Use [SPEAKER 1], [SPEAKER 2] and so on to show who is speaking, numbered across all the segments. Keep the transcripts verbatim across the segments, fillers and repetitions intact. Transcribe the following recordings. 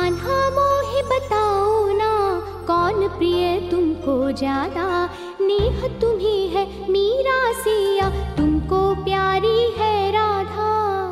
[SPEAKER 1] कान्हा मोहे बताओ ना, कौन प्रिय तुमको ज्यादा, नेह तुम्ही है मीरा से या तुमको प्यारी है राधा।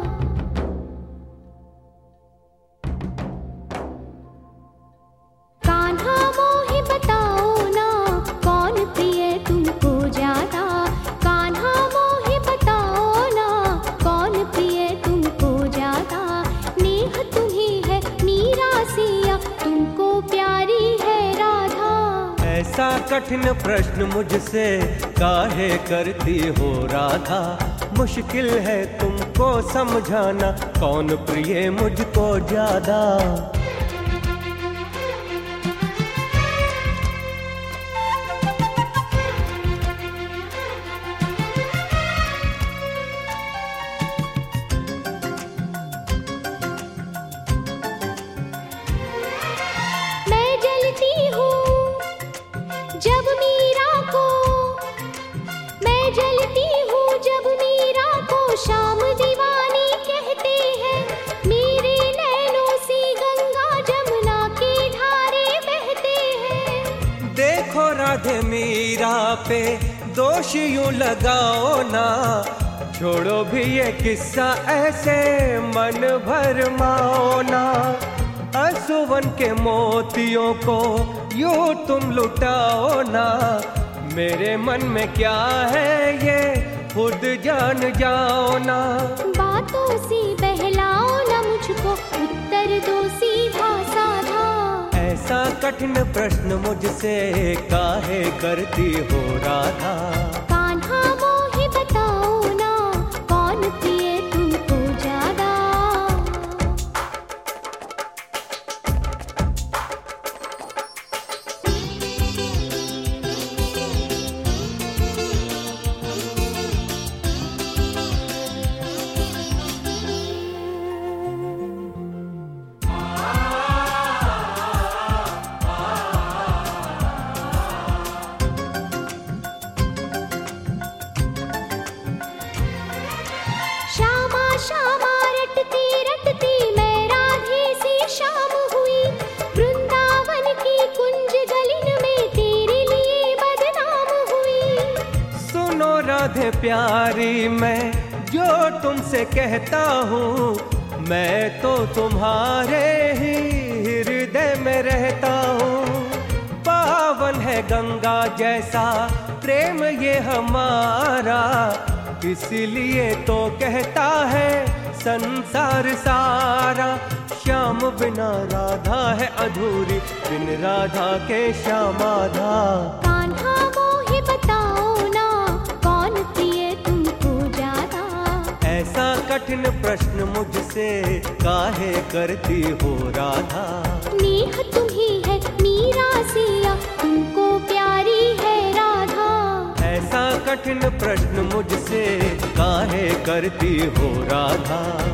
[SPEAKER 1] कान्हा मोहे बताओ ना, कौन प्रिय तुमको ज्यादा, कान्हा मोहे बताओ ना, कौन प्रिय तुमको ज्यादा, नेह तुम्ही है मीरा से या तुमको प्यारी है राधा।
[SPEAKER 2] ऐसा कठिन प्रश्न मुझसे काहे करती हो राधा, मुश्किल है तुमको समझाना, कौन प्रिय मुझको ज्यादा।
[SPEAKER 1] मैं जलती हूँ जब मीरा को, मैं जलती हूँ जब मीरा को श्याम दीवानी कहते हैं, मेरे नैनों से गंगा जमुना की धारे बहते हैं।
[SPEAKER 2] देखो राधे मीरा पे दोष यूं लगाओ ना, छोड़ो भी ये किस्सा ऐसे मन भर माओ ना, असुवन के मोतियों को यूं तुम लुटाओ ना, मेरे मन में क्या है ये खुद जान जाओ ना।
[SPEAKER 1] बातों से बहलाओ ना मुझको, उत्तर दो सीधा साधा।
[SPEAKER 2] ऐसा कठिन प्रश्न मुझसे काहे करती हो राधा।
[SPEAKER 1] कान्हा मोहे बताओ ना, कौन प्रिय तुमको ज्यादा। श्यामा श्यामा रटती रटती मैं राधे से शाम हुई, वृंदावन की कुंज गलिन में तेरे लिए बदनाम हुई।
[SPEAKER 2] सुनो राधे प्यारी मैं जो तुमसे कहता हूँ, मैं तो तुम्हारे ही हृदय में रहता हूँ। पावन है गंगा जैसा प्रेम ये हमारा, इसलिए तो कहता है संसार सारा। श्याम बिना राधा है अधूरी, बिन राधा के श्याम आधा।
[SPEAKER 1] कान्हा मोहे बताओ ना, कौन प्रिय तुमको ज्यादा।
[SPEAKER 2] ऐसा कठिन प्रश्न मुझसे काहे करती हो राधा।
[SPEAKER 1] नेह तुम्ही है मीरा से या तुमको प्यारी है राधा।
[SPEAKER 2] ऐसा कठिन प्रश्न मुझसे काहे करती हो राधा।